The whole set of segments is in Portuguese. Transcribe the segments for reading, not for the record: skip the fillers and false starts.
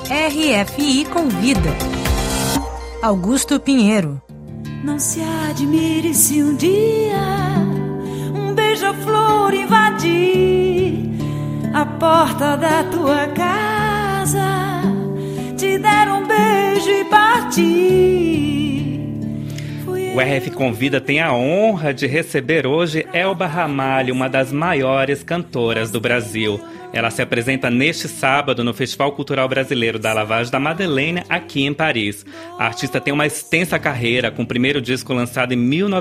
RFI Convida. Augusto Pinheiro. Não se admire se um dia um beija-flor invadir a porta da tua casa, te der um beijo e partir. O RF Convida tem a honra de receber hoje Elba Ramalho, uma das maiores cantoras do Brasil. Ela se apresenta neste sábado no Festival Cultural Brasileiro da Lavage da Madeleine, aqui em Paris. A artista tem uma extensa carreira, com o primeiro disco lançado em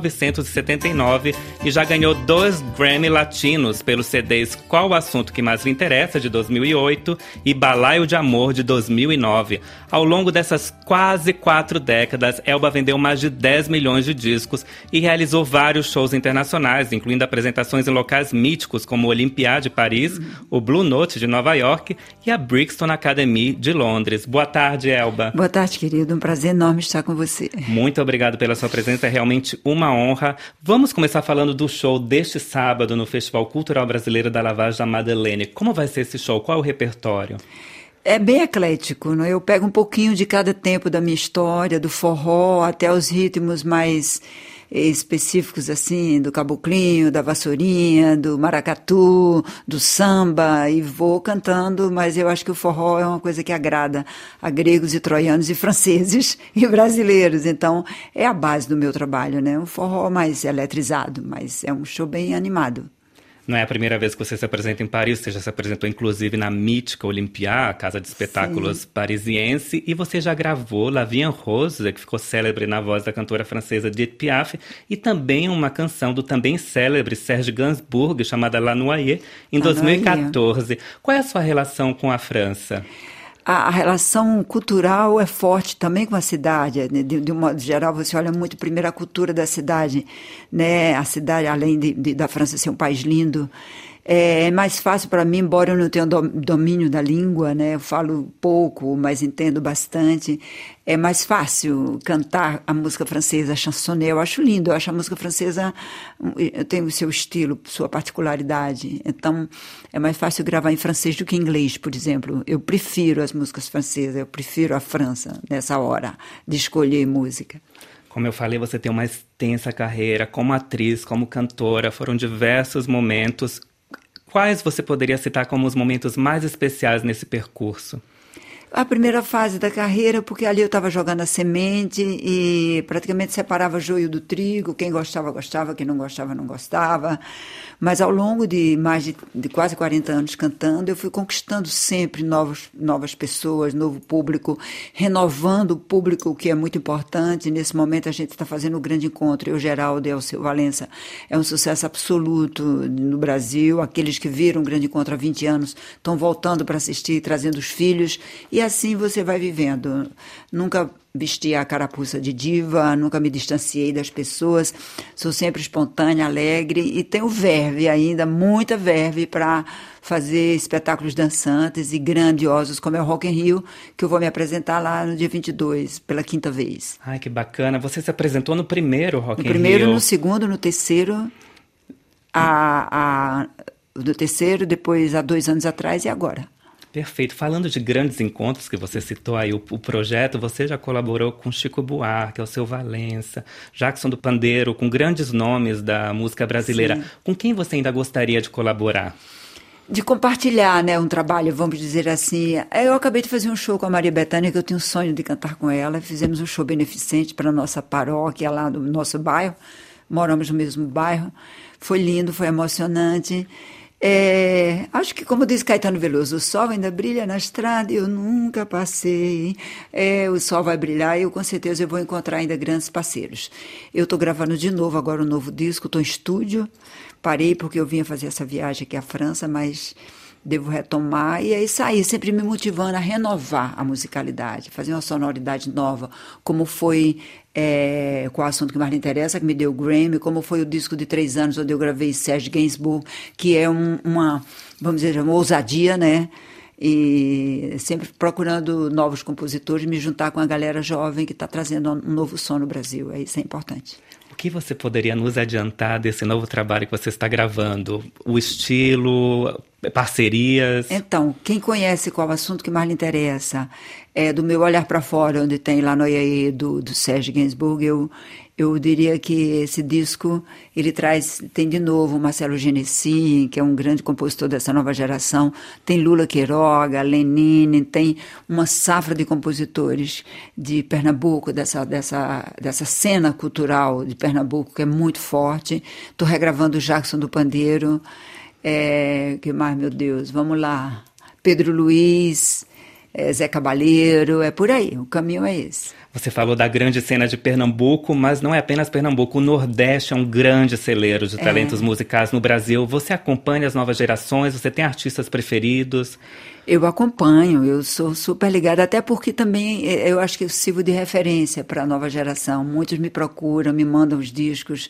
1979 e já ganhou 2 Grammy Latinos pelos CDs Qual o Assunto que Mais Lhe Interessa, de 2008, e Balaio de Amor, de 2009. Ao longo dessas quase 4 décadas, Elba vendeu mais de 10 milhões de discos e realizou vários shows internacionais, incluindo apresentações em locais míticos como o Olympia de Paris, o Blue Note de Nova York e a Brixton Academy de Londres. Boa tarde, Elba. Boa tarde, querido. Um prazer enorme estar com você. Muito obrigado pela sua presença, é realmente uma honra. Vamos começar falando do show deste sábado no Festival Cultural Brasileiro da Lavage da Madeleine. Como vai ser esse show? Qual é o repertório? É bem eclético, né? Eu pego um pouquinho de cada tempo da minha história, do forró até os ritmos mais específicos, assim, do caboclinho, da vassourinha, do maracatu, do samba, e vou cantando, mas eu acho que o forró é uma coisa que agrada a gregos e troianos e franceses e brasileiros, então é a base do meu trabalho, né? Um forró mais eletrizado, mas é um show bem animado. Não é a primeira vez que você se apresenta em Paris, você já se apresentou inclusive na mítica Olympia, a casa de espetáculos parisiense, e você já gravou La Vie en Rose, que ficou célebre na voz da cantora francesa Edith Piaf, e também uma canção do também célebre Serge Gainsbourg, chamada La Noyée, em 2014. Qual é a sua relação com a França? A relação cultural é forte também com a cidade. De um modo geral, você olha muito primeiro a cultura da cidade, né? A cidade, além da França ser um país lindo, é mais fácil para mim, embora eu não tenha domínio da língua, né? Eu falo pouco, mas entendo bastante. É mais fácil cantar a música francesa, a chansonnet. Eu acho lindo, eu acho a música francesa tem o seu estilo, sua particularidade. Então, é mais fácil gravar em francês do que em inglês, por exemplo. Eu prefiro as músicas francesas, eu prefiro a França nessa hora de escolher música. Como eu falei, você tem uma extensa carreira como atriz, como cantora, foram diversos momentos. Quais você poderia citar como os momentos mais especiais nesse percurso? A primeira fase da carreira, porque ali eu estava jogando a semente e praticamente separava joio do trigo. Quem gostava, gostava. Quem não gostava, não gostava. Mas ao longo de mais de quase 40 anos cantando, eu fui conquistando sempre novas pessoas, novo público, renovando o público, o que é muito importante. Nesse momento a gente está fazendo um grande encontro. Eu, Geraldo e Alceu Valença. É um sucesso absoluto no Brasil. Aqueles que viram o grande encontro há 20 anos estão voltando para assistir, trazendo os filhos. E assim você vai vivendo. Nunca vesti a carapuça de diva, nunca me distanciei das pessoas, sou sempre espontânea, alegre e tenho verve ainda, muita verve para fazer espetáculos dançantes e grandiosos, como é o Rock in Rio, que eu vou me apresentar lá no dia 22, pela 5ª vez. Ai, que bacana. Você se apresentou no primeiro Rock in Rio? No primeiro, no segundo, no terceiro, no terceiro, depois há 2 anos atrás e agora. Perfeito. Falando de grandes encontros, que você citou aí o projeto, você já colaborou com Chico Buarque, Alceu Valença, Jackson do Pandeiro, com grandes nomes da música brasileira. Sim. Com quem você ainda gostaria de colaborar? De compartilhar, né, um trabalho, vamos dizer assim. Eu acabei de fazer um show com a Maria Bethânia, que eu tenho um sonho de cantar com ela. Fizemos um show beneficente para a nossa paróquia lá do nosso bairro. Moramos no mesmo bairro. Foi lindo, foi emocionante. Acho que, como diz Caetano Veloso, o sol ainda brilha na estrada e eu nunca passei. O sol vai brilhar e eu, com certeza, eu vou encontrar ainda grandes parceiros. Eu estou gravando de novo agora um novo disco, estou em estúdio. Parei porque eu vinha fazer essa viagem aqui à França, mas devo retomar. E é isso aí, sempre me motivando a renovar a musicalidade, fazer uma sonoridade nova, como foi Qual o Assunto que Mais Lhe Interessa, que me deu o Grammy, como foi o disco de 3 anos, onde eu gravei Serge Gainsbourg, que é uma ousadia, né? E sempre procurando novos compositores, me juntar com a galera jovem que está trazendo um novo som no Brasil. Isso é importante. O que você poderia nos adiantar desse novo trabalho que você está gravando? O estilo, parcerias? Então, quem conhece qual o assunto que mais lhe interessa é do Meu Olhar para Fora, onde tem lá no Iaê do Serge Gainsbourg, eu diria que esse disco, ele tem de novo o Marcelo Genesi, que é um grande compositor dessa nova geração, tem Lula Queiroga, Lenine, tem uma safra de compositores de Pernambuco, dessa cena cultural de Pernambuco, que é muito forte. Estou regravando o Jackson do Pandeiro, que mais, meu Deus, vamos lá, Pedro Luiz, Zé Cabaleiro, é por aí, o caminho é esse. Você falou da grande cena de Pernambuco, mas não é apenas Pernambuco. O Nordeste é um grande celeiro de talentos musicais no Brasil. Você acompanha as novas gerações? Você tem artistas preferidos? Eu acompanho, eu sou super ligada, até porque também eu acho que eu sirvo de referência para a nova geração. Muitos me procuram, me mandam os discos.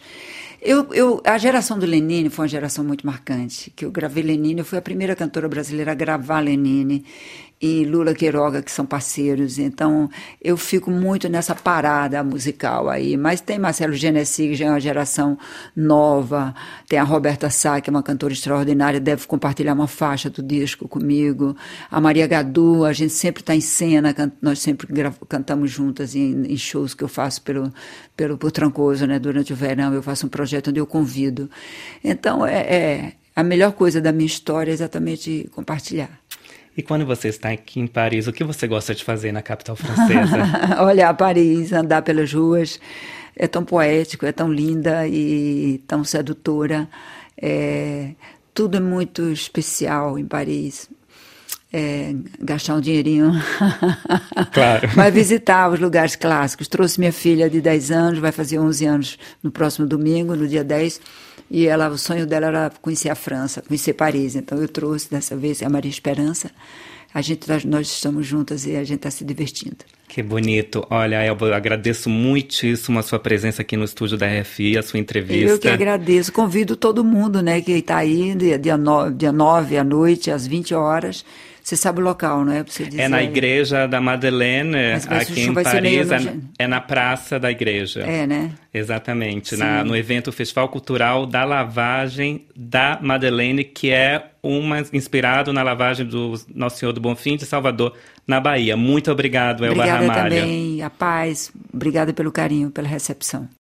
A geração do Lenine foi uma geração muito marcante, que eu gravei Lenine, eu fui a primeira cantora brasileira a gravar Lenine, e Lula Queiroga, que são parceiros, então eu fico muito nessa parada musical aí, mas tem Marcelo Genesi, que já é uma geração nova, tem a Roberta Sá, que é uma cantora extraordinária, deve compartilhar uma faixa do disco comigo, a Maria Gadu, a gente sempre está em cena, nós sempre cantamos juntas em shows que eu faço por Trancoso, né? Durante o verão eu faço um projeto onde eu convido, então a melhor coisa da minha história é exatamente compartilhar. E quando você está aqui em Paris, o que você gosta de fazer na capital francesa? Olhar Paris, andar pelas ruas, é tão poético, é tão linda e tão sedutora. Tudo é muito especial em Paris. Gastar um dinheirinho. Claro. Vai visitar os lugares clássicos. Trouxe minha filha de 10 anos, vai fazer 11 anos no próximo domingo, no dia 10, e o sonho dela era conhecer a França, conhecer Paris. Então eu trouxe dessa vez a Maria Esperança. Nós estamos juntas e a gente está se divertindo. Que bonito. Olha, Elba, eu agradeço muitíssimo a sua presença aqui no estúdio da RFI, a sua entrevista. Eu que agradeço. Convido todo mundo, né, que está aí, dia 9 à noite, às 20 horas. Você sabe o local, não é? Pra você dizer. É na Igreja da Madeleine, aqui em Paris, é na Praça da Igreja. É, né? Exatamente, no evento Festival Cultural da Lavagem da Madeleine, que é inspirado na lavagem do Nosso Senhor do Bonfim de Salvador, na Bahia. Muito obrigado, Elba Ramalho. Obrigada também, a paz. Obrigada pelo carinho, pela recepção.